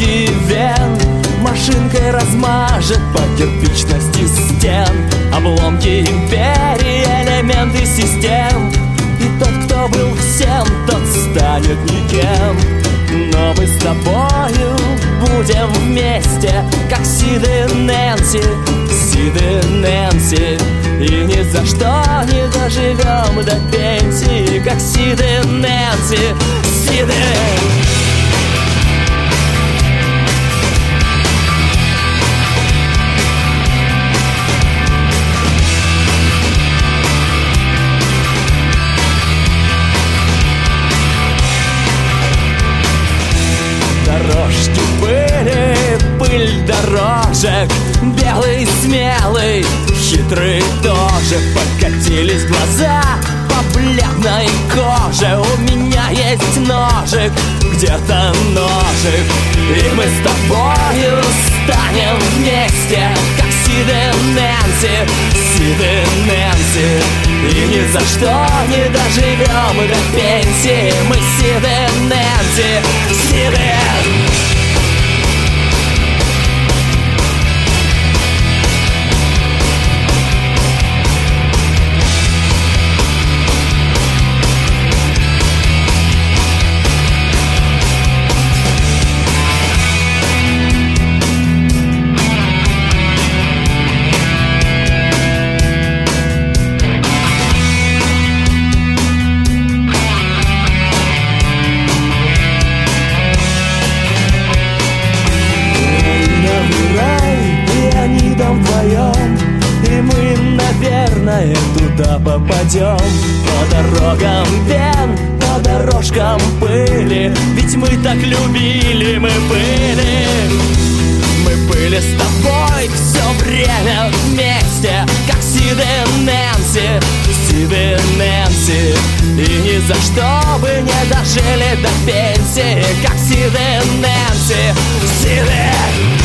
среди вен машинкой размажет по кирпичности стен обломки империи, элементы систем. И тот, кто был всем, тот станет никем. Но мы с тобою будем вместе, как Сид и Нэнси, Сид и Нэнси. И ни за что не доживем до пенсии, как Сид и Нэнси, Сид и... Дорожки были, пыль дорожек, белый, смелый, хитрый тоже. Покатились глаза по бледной коже. У меня есть ножик, где-то ножик. И мы с тобою станем вместе, как Сид и Нэнси, Сид и Нэнси. И ни за что не доживем до пенсии. Мы Сид и Нэнси, Сид и... И мы, наверное, туда попадем. По дорогам вен, по дорожкам пыли. Ведь мы так любили, мы были с тобой все время вместе, как Сид и Нэнси, Сид и Нэнси. И ни за что бы не дожили до пенсии, как Сид и Нэнси, Сид и...